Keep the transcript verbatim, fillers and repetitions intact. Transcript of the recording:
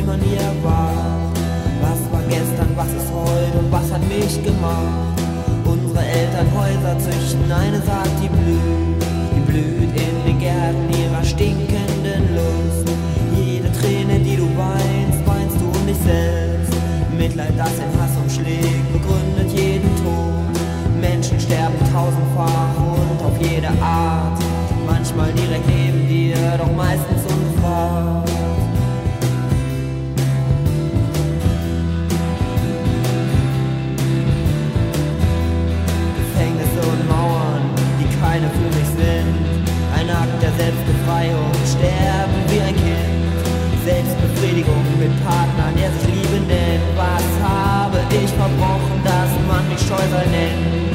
den man nie erwartet. Was war gestern, was ist heute und was hat mich gemacht? Unsere Elternhäuser züchten eine Saat, die blüht, die blüht in den Gärten ihrer stinkenden Lust. Jede Träne, die du weinst, weinst du um dich selbst. Mitleid, das in Hass umschlägt, begründet jeden Tod. Menschen sterben tausendfach und auf jede Art, manchmal direkt neben dir, doch meistens ungefragt. Gefängnisse und Mauern, die keine für mich sind, ein Akt der Selbstbefreiung, sterben wie ein Kind. Selbstbefriedigung mit Partnern, der sich Liebe nennt. Was habe ich verbrochen, dass man mich Scheusal nennt?